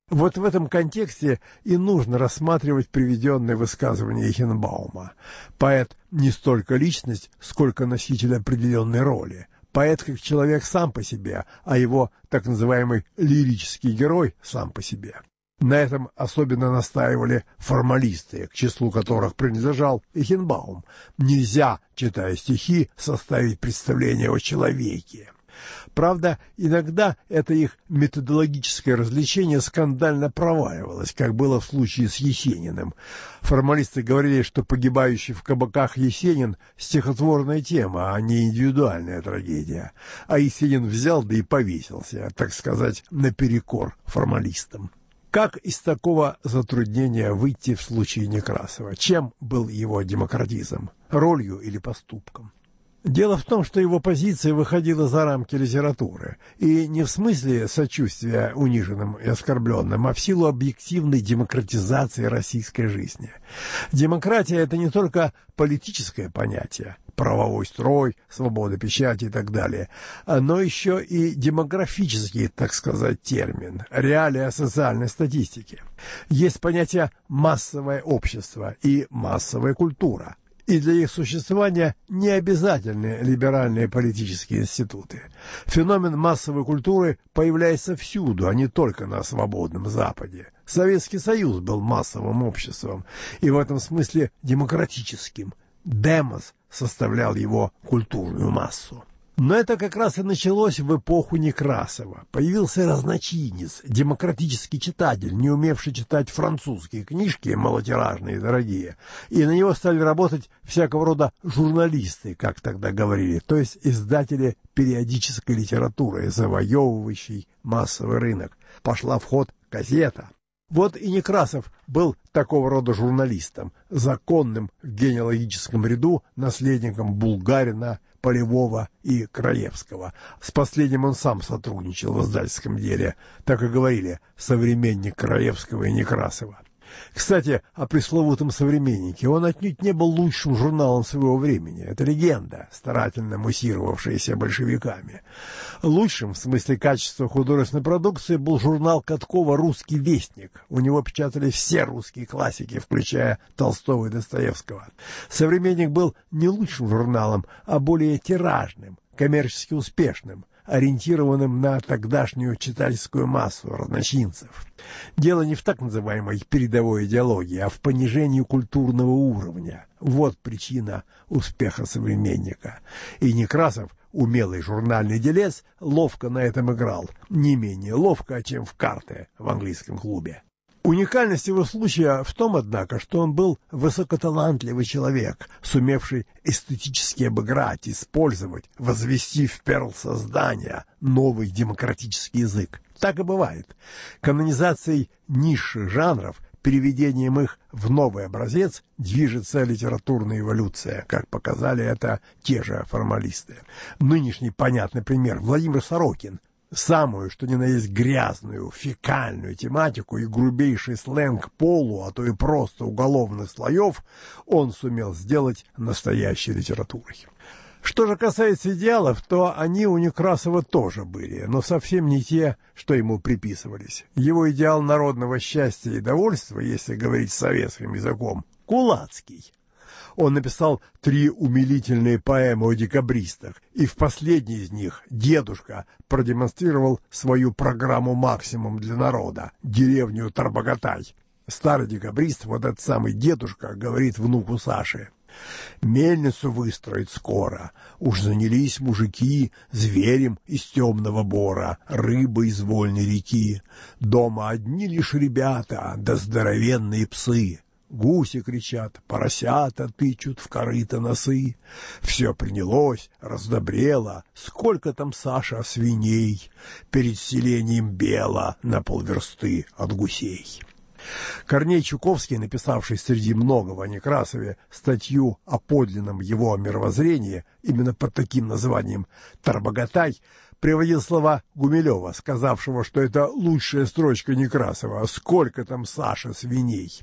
Speaker 9: Вот в этом контексте и нужно рассматривать приведенное высказывание Эйхенбаума. Поэт не столько личность, сколько носитель определенной роли. Поэт как человек сам по себе, а его так называемый лирический герой сам по себе. На этом особенно настаивали формалисты, к числу которых принадлежал Эйхенбаум. Нельзя, читая стихи, составить представление о человеке. Правда, иногда это их методологическое развлечение скандально проваливалось, как было в случае с Есениным. Формалисты говорили, что погибающий в кабаках Есенин – стихотворная тема, а не индивидуальная трагедия. А Есенин взял да и повесился, так сказать, наперекор формалистам. Как из такого затруднения выйти в случае Некрасова? Чем был его демократизм? Ролью или поступком? Дело в том, что его позиция выходила за рамки литературы, и не в смысле сочувствия униженным и оскорбленным, а в силу объективной демократизации российской жизни. Демократия – это не только политическое понятие, правовой строй, свобода печати и так далее, но еще и демографический, так сказать, термин, реалия социальной статистики. Есть понятие «массовое общество» и «массовая культура». И для их существования не обязательны либеральные политические институты. Феномен массовой культуры появляется всюду, а не только на свободном Западе. Советский Союз был массовым обществом и в этом смысле демократическим. Демос составлял его культурную массу. Но это как раз и началось в эпоху Некрасова. Появился разночинец, демократический читатель, не умевший читать французские книжки, малотиражные и дорогие. И на него стали работать всякого рода журналисты, как тогда говорили, то есть издатели периодической литературы, завоевывающей массовый рынок. Пошла в ход газета. Вот и Некрасов был такого рода журналистом, законным в генеалогическом ряду наследником Булгарина, Полевого и Краевского. С последним он сам сотрудничал в издательском деле, так и говорили, современник Краевского и Некрасова. Кстати, о пресловутом «Современнике». Он отнюдь не был лучшим журналом своего времени. Это легенда, старательно муссировавшаяся большевиками. Лучшим, в смысле качества художественной продукции, был журнал Каткова «Русский вестник». У него печатали все русские классики, включая Толстого и Достоевского. «Современник» был не лучшим журналом, а более тиражным, коммерчески успешным, ориентированным на тогдашнюю читательскую массу разночинцев. Дело не в так называемой передовой идеологии, а в понижении культурного уровня. Вот причина успеха «Современника». И Некрасов, умелый журнальный делец, ловко на этом играл. Не менее ловко, чем в карты в английском клубе. Уникальность его случая в том, однако, что он был высокоталантливый человек, сумевший эстетически обыграть, использовать, возвести в перл создания новый демократический язык. Так и бывает. Канонизацией низших жанров, переведением их в новый образец, движется литературная эволюция, как показали это те же формалисты. Нынешний понятный пример — Владимир Сорокин. Самую, что ни на есть, грязную, фекальную тематику и грубейший сленг полу, а то и просто уголовных слоев он сумел сделать настоящей литературой. Что же касается идеалов, то они у Некрасова тоже были, но совсем не те, что ему приписывались. Его идеал народного счастья и довольства, если говорить советским языком, кулацкий. Он написал три умилительные поэмы о декабристах, и в последней из них «Дедушка» продемонстрировал свою программу «Максимум для народа» — деревню Тарбагатай. Старый декабрист, вот этот самый дедушка, говорит внуку Саше: «Мельницу выстроить скоро, уж занялись мужики зверем из темного бора, рыбой из вольной реки. Дома одни лишь ребята, да здоровенные псы. Гуси кричат, поросята тычут в корыто носы. Все принялось, раздобрело, сколько там, Саша, свиней, перед селением бело на полверсты от гусей». Корней Чуковский, написавший среди многого о Некрасове статью о подлинном его мировоззрении, именно под таким названием «Тарбагатай», приводил слова Гумилева, сказавшего, что это лучшая строчка Некрасова «Сколько там, Саша, свиней».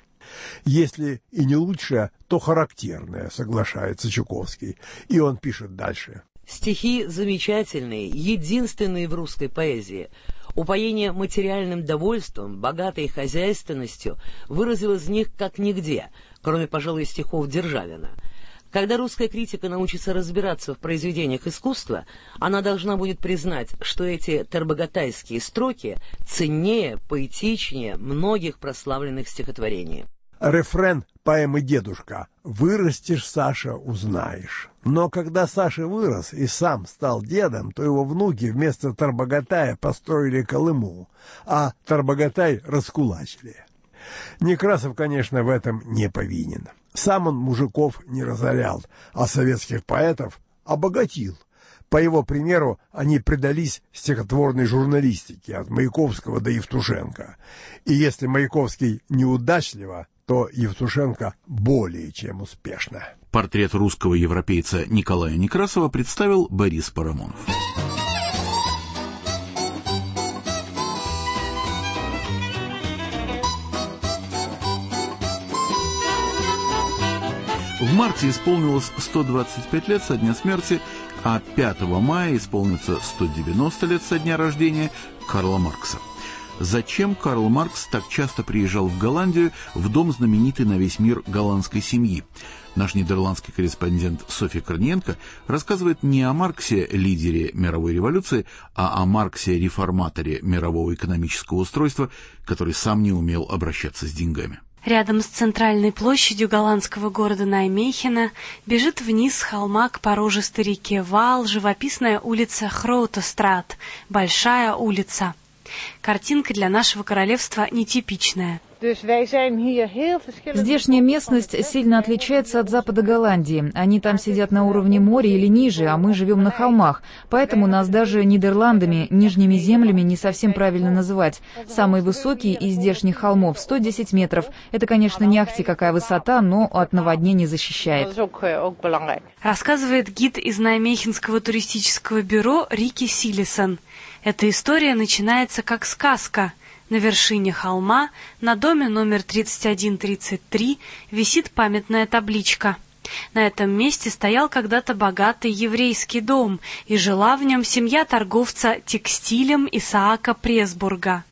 Speaker 9: Если и не лучшая, то характерная, соглашается Чуковский. И он пишет дальше.
Speaker 10: Стихи замечательные, единственные в русской поэзии. Упоение материальным довольством, богатой хозяйственностью выразилось в них как нигде, кроме, пожалуй, стихов Державина. Когда русская критика научится разбираться в произведениях искусства, она должна будет признать, что эти тарбагатайские строки ценнее, поэтичнее многих прославленных стихотворений.
Speaker 9: Рефрен поэмы «Дедушка». «Вырастешь, Саша, узнаешь». Но когда Саша вырос и сам стал дедом, то его внуки вместо Тарбагатая построили Колыму, а Тарбагатай раскулачили. Некрасов, конечно, в этом не повинен. Сам он мужиков не разорял, а советских поэтов обогатил. По его примеру, они предались стихотворной журналистике от Маяковского до Евтушенко. И если Маяковский неудачливо, то Евтушенко более чем успешно.
Speaker 1: Портрет русского европейца Николая Некрасова представил Борис Парамонов. В марте исполнилось сто двадцать пять лет со дня смерти, а пятого мая исполнится сто девяносто лет со дня рождения Карла Маркса. Зачем Карл Маркс так часто приезжал в Голландию, в дом знаменитой на весь мир голландской семьи? Наш нидерландский корреспондент Софья Корниенко рассказывает не о Марксе, лидере мировой революции, а о Марксе, реформаторе мирового экономического устройства, который сам не умел обращаться с деньгами.
Speaker 11: Рядом с центральной площадью голландского города Нijmegen бежит вниз с холма к порожистой реке Ваал живописная улица Хроутестрат, Большая улица. Картинка для нашего королевства нетипичная.
Speaker 7: Здешняя местность сильно отличается от запада Голландии. Они там сидят на уровне моря или ниже, а мы живем на холмах. Поэтому нас даже Нидерландами, нижними землями не совсем правильно называть. Самый высокий из здешних холмов — сто десять метров. Это, конечно, не ахти какая высота, но от наводнений защищает.
Speaker 11: Рассказывает гид из Нijmegenского туристического бюро Рики Силисон. Эта история начинается как сказка. На вершине холма, на доме номер тридцать один тридцать три, висит памятная табличка. На этом месте стоял когда-то богатый еврейский дом, и жила в нем семья торговца текстилем Исаака Пресбурга.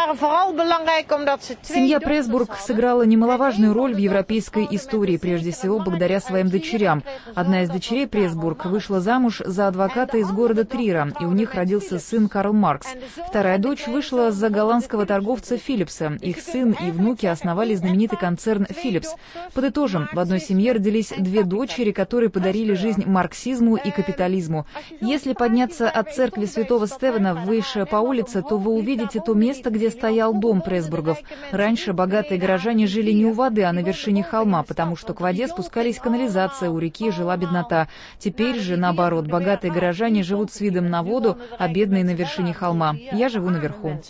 Speaker 7: Семья Пресбург сыграла немаловажную роль в европейской истории, прежде всего благодаря своим дочерям. Одна из дочерей Пресбург вышла замуж за адвоката из города Трира, и у них родился сын Карл Маркс. Вторая дочь вышла за голландского торговца Филлипса. Их сын и внуки основали знаменитый концерн Philips. Подытожим, в одной семье родились две дочери, которые подарили жизнь марксизму и капитализму. Если подняться от церкви Святого Стефана выше по улице, то вы увидите то место, где стоял дом Пресбургов. Раньше богатые горожане жили не у воды, а на вершине холма, потому что к воде спускались канализация, у реки жила беднота. Теперь же, наоборот, богатые горожане живут с видом на воду, а бедные на вершине холма. Я живу наверху.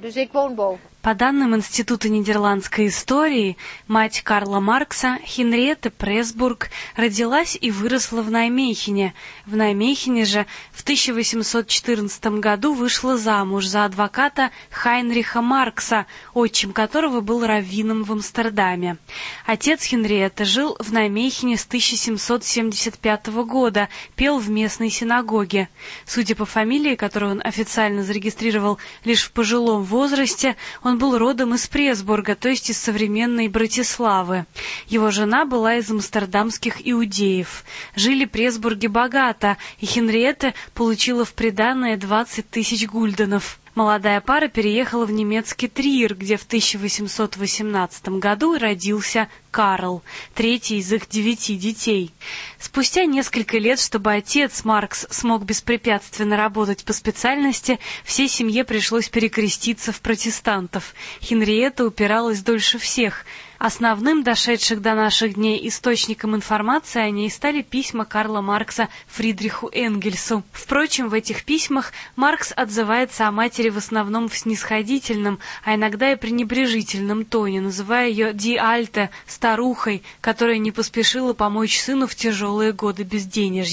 Speaker 11: По данным Института нидерландской истории, мать Карла Маркса, Хенриетта Пресбург, родилась и выросла в Нijmegen. В Нijmegen же в тысяча восемьсот четырнадцатом году вышла замуж за адвоката Хайнриха Маркса, отчим которого был раввином в Амстердаме. Отец Хенриетты жил в Нijmegen с тысяча семьсот семьдесят пятого года, пел в местной синагоге. Судя по фамилии, которую он официально зарегистрировал лишь в пожилом возрасте, он был родом из Пресбурга, то есть из современной Братиславы. Его жена была из амстердамских иудеев. Жили Пресбурги богато, и Хенриетта получила в приданое двадцать тысяч гульденов. Молодая пара переехала в немецкий Триер, где в тысяча восемьсот восемнадцатом году родился Карл, третий из их девяти детей. Спустя несколько лет, чтобы отец Маркс смог беспрепятственно работать по специальности, всей семье пришлось перекреститься в протестантов. Хенриетта упиралась дольше всех. Основным, дошедших до наших дней, источником информации о ней стали письма Карла Маркса Фридриху Энгельсу. Впрочем, в этих письмах Маркс отзывается о матери в основном в снисходительном, а иногда и пренебрежительном тоне, называя ее «ди альте», старухой, которая не поспешила помочь сыну в тяжелые годы безденежья.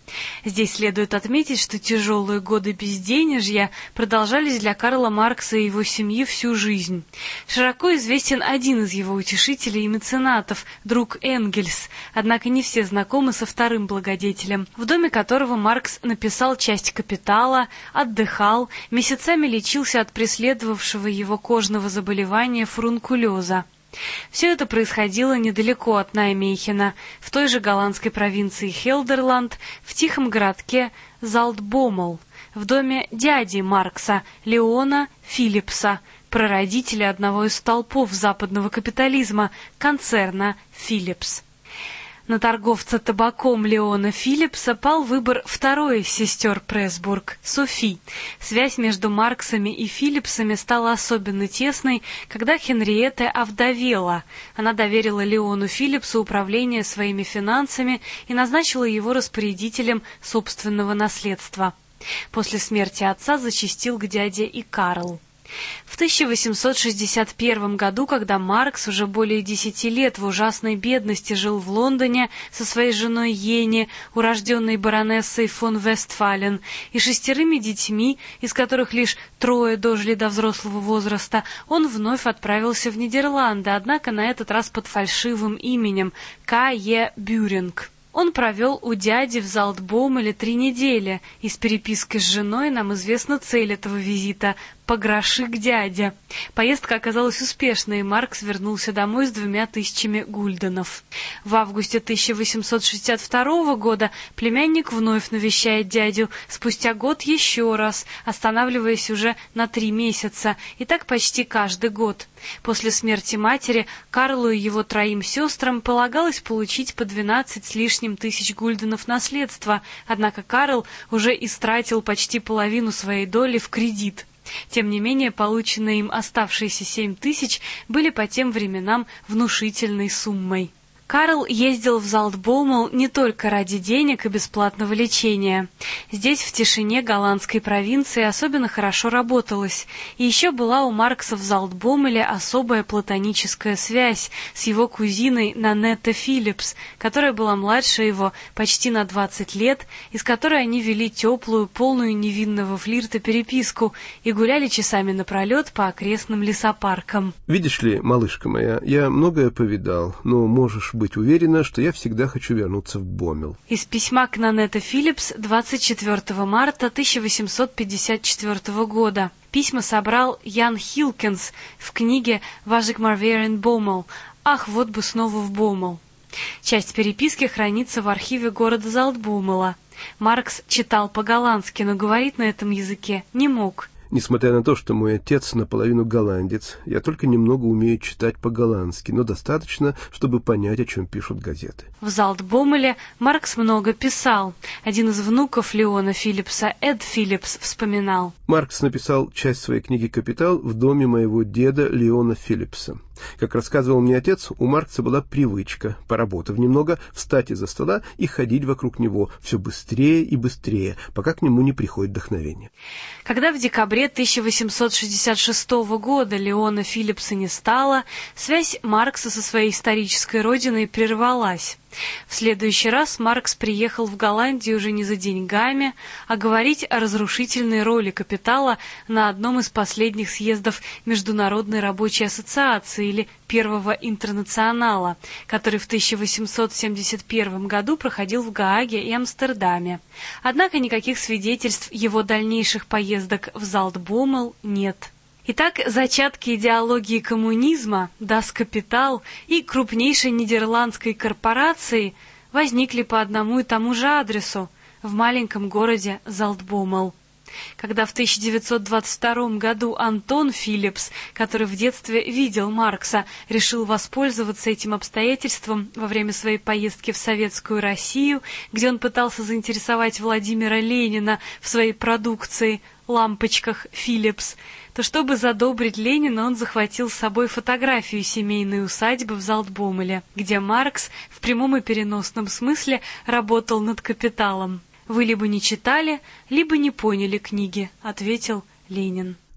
Speaker 11: Здесь следует отметить, что тяжелые годы безденежья продолжались для Карла Маркса и его семьи всю жизнь. Широко известен один из его утешителей и меценатов, друг Энгельс, однако не все знакомы со вторым благодетелем, в доме которого Маркс написал часть «Капитала», отдыхал, месяцами лечился от преследовавшего его кожного заболевания фурункулеза. Все это происходило недалеко от Нijmegen, в той же голландской провинции Хелдерланд, в тихом городке Зальтбоммел, в доме дяди Маркса, Леона Филлипса, прародителя одного из столпов западного капитализма, концерна «Филлипс». На торговца табаком Леона Филлипса пал выбор второй из сестер Пресбург, Софи. Связь между Марксами и Филлипсами стала особенно тесной, когда Хенриетта овдовела. Она доверила Леону Филлипсу управление своими финансами и назначила его распорядителем собственного наследства. После смерти отца зачастил к дяде и Карл. В тысяча восемьсот шестьдесят первом году, когда Маркс уже более десяти лет в ужасной бедности жил в Лондоне со своей женой Йенни, урожденной баронессой фон Вестфален, и шестерыми детьми, из которых лишь трое дожили до взрослого возраста, он вновь отправился в Нидерланды, однако на этот раз под фальшивым именем К Е Бюринг. Он провел у дяди в Зальтбоммеле три недели. Из переписки с женой нам известна цель этого визита – по гроши к дяде. Поездка оказалась успешной, и Маркс вернулся домой с двумя тысячами гульденов. В августе тысяча восемьсот шестьдесят второго года племянник вновь навещает дядю, спустя год еще раз, останавливаясь уже на три месяца, и так почти каждый год. После смерти матери Карлу и его троим сестрам полагалось получить по двенадцать с лишним тысяч гульденов наследства, однако Карл уже истратил почти половину своей доли в кредит. Тем не менее, полученные им оставшиеся семь тысяч были по тем временам внушительной суммой. Карл ездил в Зальтбоммел не только ради денег и бесплатного лечения. Здесь, в тишине голландской провинции, особенно хорошо работалось. И еще была у Маркса в Зальтбоммеле особая платоническая связь с его кузиной Нанетте Филлипс, которая была младше его почти на двадцать лет, и с которой они вели теплую, полную невинного флирта переписку и гуляли часами напролет по окрестным лесопаркам.
Speaker 12: «Видишь ли, малышка моя, я многое повидал, но можешь быть уверена, что я всегда хочу вернуться в Боммел».
Speaker 11: Из письма к Нанетте Филлипс двадцать четвёртого марта тысяча восемьсот пятьдесят четвёртого года. Письма собрал Ян Хилкинс в книге «Важик Марверен Боммел». «Ах, вот бы снова в Боммел». Часть переписки хранится в архиве города Зальтбоммела. Маркс читал по-голландски, но говорить на этом языке не мог.
Speaker 12: Несмотря на то, что мой отец наполовину голландец, я только немного умею читать по-голландски, но достаточно, чтобы понять, о чем пишут газеты.
Speaker 11: В Зальтбоммеле Маркс много писал. Один из внуков Леона Филлипса, Эд Филлипс, вспоминал.
Speaker 12: Маркс написал часть своей книги «Капитал» в доме моего деда Леона Филлипса. Как рассказывал мне отец, у Маркса была привычка, поработав немного, встать из-за стола и ходить вокруг него все быстрее и быстрее, пока к нему не приходит вдохновение.
Speaker 11: Когда в декабре тысяча восемьсот шестьдесят шестого года Леона Филлипса не стало, связь Маркса со своей исторической родиной прервалась. В следующий раз Маркс приехал в Голландию уже не за деньгами, а говорить о разрушительной роли капитала на одном из последних съездов Международной рабочей ассоциации или Первого интернационала, который в тысяча восемьсот семьдесят первом году проходил в Гааге и Амстердаме. Однако никаких свидетельств его дальнейших поездок в Зальтбоммел нет. Итак, зачатки идеологии коммунизма, Das Kapital и крупнейшей нидерландской корпорации возникли по одному и тому же адресу в маленьком городе Зальтбоммел. Когда в тысяча девятьсот двадцать втором году Антон Филлипс, который в детстве видел Маркса, решил воспользоваться этим обстоятельством во время своей поездки в Советскую Россию, где он пытался заинтересовать Владимира Ленина в своей продукции «Лампочках Филлипс», то чтобы задобрить Ленина, он захватил с собой фотографию семейной усадьбы в Зальтбоммеле, где Маркс в прямом и переносном смысле работал над «Капиталом». «Вы либо не читали, либо не поняли книги», — ответил Ленин.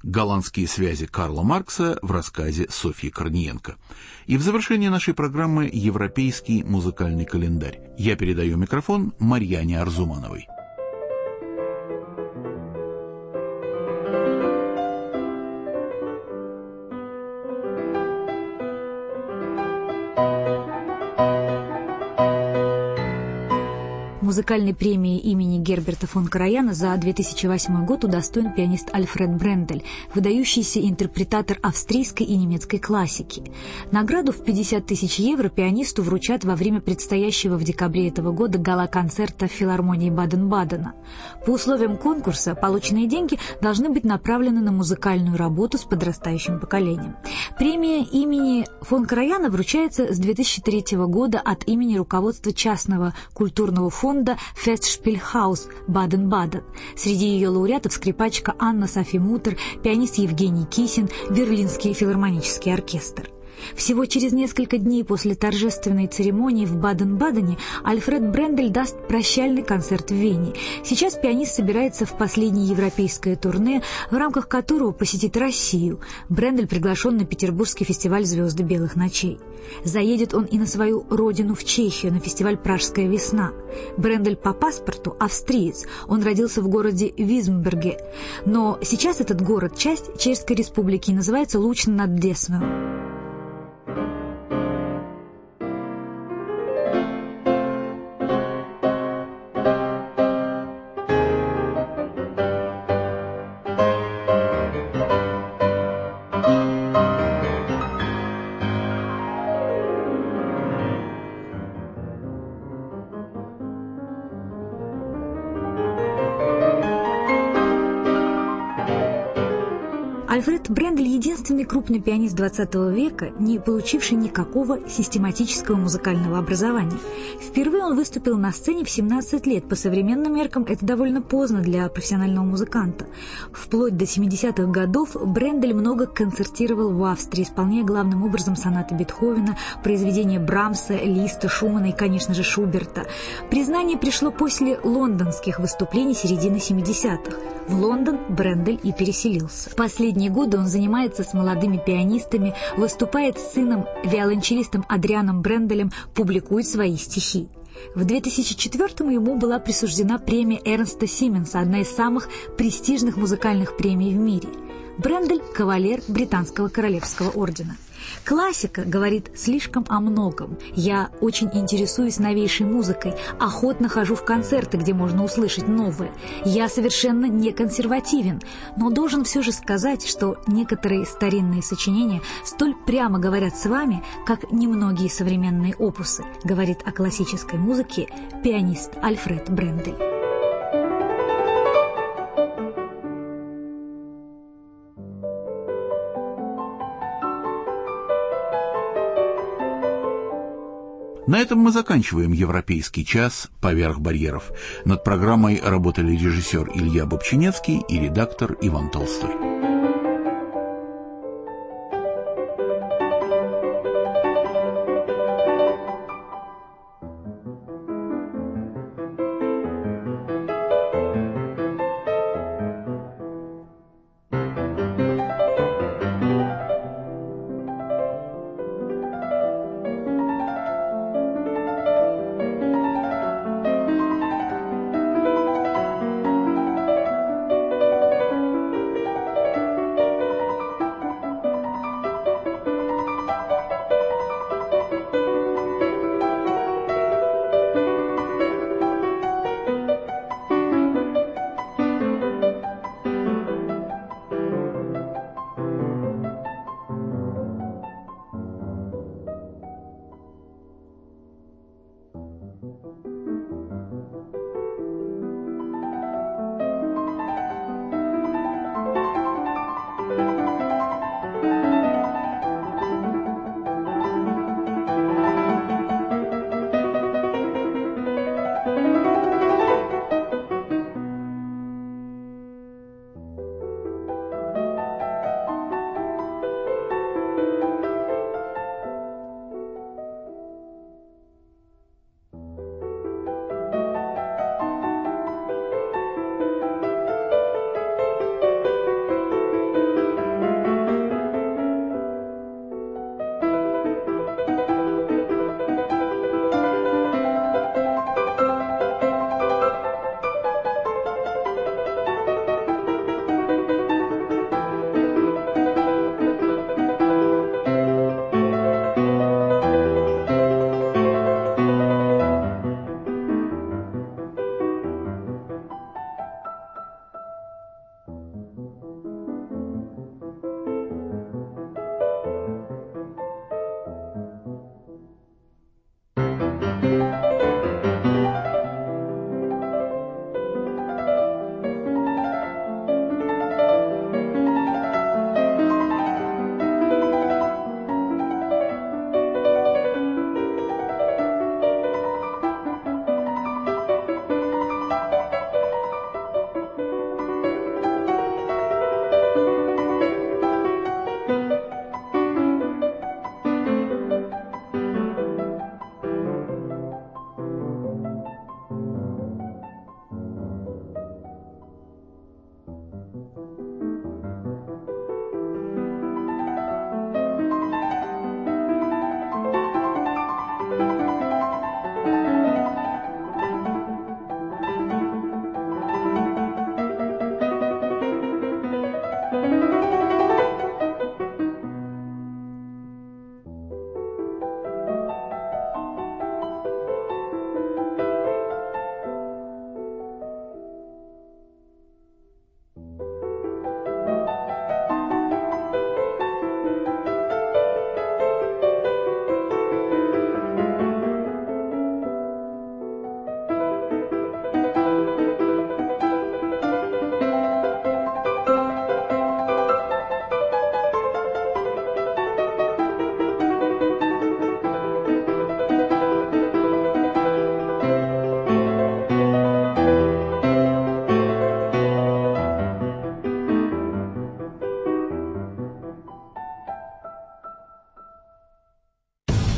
Speaker 1: голландские связи Карла Маркса в рассказе Софьи Корниенко. И в завершение нашей программы «Европейский музыкальный календарь». Я передаю микрофон Марьяне Арзумановой.
Speaker 13: Музыкальной премии имени Герберта фон Караяна за две тысячи восьмой год удостоен пианист Альфред Брендель, выдающийся интерпретатор австрийской и немецкой классики. Награду в пятьдесят тысяч евро пианисту вручат во время предстоящего в декабре этого года гала-концерта в филармонии Баден-Бадена. По условиям конкурса полученные деньги должны быть направлены на музыкальную работу с подрастающим поколением. Премия имени фон Караяна вручается с две тысячи третьего года от имени руководства частного культурного фонда Фестспильхаус Баден-Баден. Среди ее лауреатов скрипачка Анна Софи Мутер, пианист Евгений Кисин, Берлинский филармонический оркестр. Всего через несколько дней после торжественной церемонии в Баден-Бадене Альфред Брендель даст прощальный концерт в Вене. Сейчас пианист собирается в последнее европейское турне, в рамках которого посетит Россию. Брендель приглашен на Петербургский фестиваль «Звезды белых ночей». Заедет он и на свою родину в Чехию, на фестиваль «Пражская весна». Брендель по паспорту австриец. Он родился в городе Визмберге. Но сейчас этот город – часть Чешской республики и называется Лучно над Десной. Альфред Брендель – единственный крупный пианист двадцатого века, не получивший никакого систематического музыкального образования. Впервые он выступил на сцене в семнадцать лет. По современным меркам это довольно поздно для профессионального музыканта. Вплоть до семидесятых годов Брендель много концертировал в Австрии, исполняя главным образом сонаты Бетховена, произведения Брамса, Листа, Шумана и, конечно же, Шуберта. Признание пришло после лондонских выступлений середины семидесятых. В Лондон Брендель и переселился. В последние годы он занимается с молодыми пианистами, выступает с сыном, виолончелистом Адрианом Бренделем, публикует свои стихи. В две тысячи четвёртом ему была присуждена премия Эрнста Сименса, одна из самых престижных музыкальных премий в мире. Брендель – кавалер британского королевского ордена. Классика говорит слишком о многом. Я очень интересуюсь новейшей музыкой, охотно хожу в концерты, где можно услышать новое. Я совершенно не консервативен, но должен все же сказать, что некоторые старинные сочинения столь прямо говорят с вами, как немногие современные опусы, говорит о классической музыке пианист Альфред Брендель.
Speaker 1: На этом мы заканчиваем «Европейский час. Поверх барьеров». Над программой работали режиссер Илья Бобчинецкий и редактор Иван Толстой.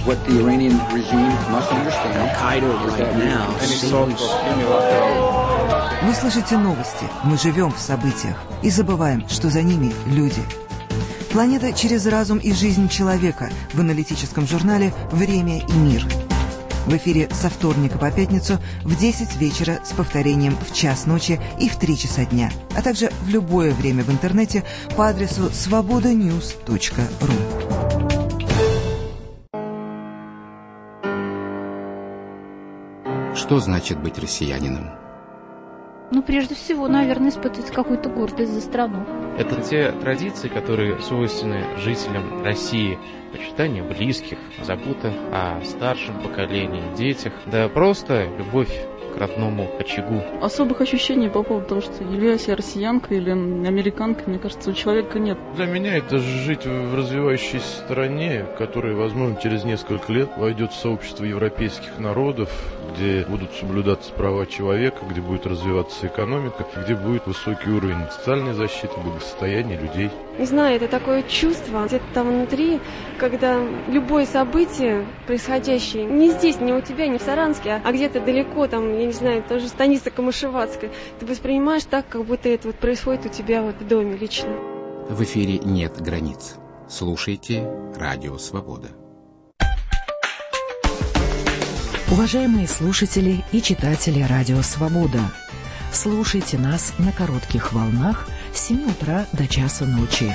Speaker 14: What the Iranian regime must understand. Al-Qaeda right now.
Speaker 15: Вы слышите новости, мы живем в событиях и забываем, что за ними люди. Планета через разум и жизнь человека в аналитическом журнале «Время и мир». В эфире со вторника по пятницу в десять вечера с повторением в час ночи и в три часа дня, а также в любое время в интернете по адресу свобода ньюс точка ру.
Speaker 16: Что значит быть россиянином?
Speaker 17: Ну, прежде всего, наверное, испытывать какую-то гордость за страну.
Speaker 18: Это те традиции, которые свойственны жителям России. Почитание близких, забота о старшем поколении, детях, да просто любовь к родному очагу.
Speaker 19: Особых ощущений по поводу того, что являюсь я россиянкой или американкой, мне кажется, у человека нет.
Speaker 20: Для меня это жить в развивающейся стране, которая, возможно, через несколько лет войдет в сообщество европейских народов, где будут соблюдаться права человека, где будет развиваться экономика, где будет высокий уровень социальной защиты, благосостояния людей.
Speaker 21: Не знаю, это такое чувство где-то там внутри, когда любое событие, происходящее не здесь, не у тебя, не в Саранске, а где-то далеко, там, я не знаю, тоже станица Камышеватская, ты воспринимаешь так, как будто это вот происходит у тебя вот в доме лично.
Speaker 16: В эфире нет границ. Слушайте Радио Свобода.
Speaker 22: Уважаемые слушатели и читатели Радио Свобода, слушайте нас на коротких волнах с семи утра до часа ночи.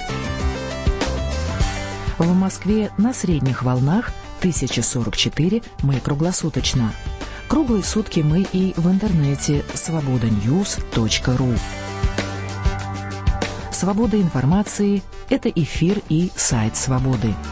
Speaker 22: В Москве на средних волнах тысяча сорок четыре мы круглосуточно. Круглые сутки мы и в интернете свобода ньюс точка ру. Свобода информации – это эфир и сайт Свободы.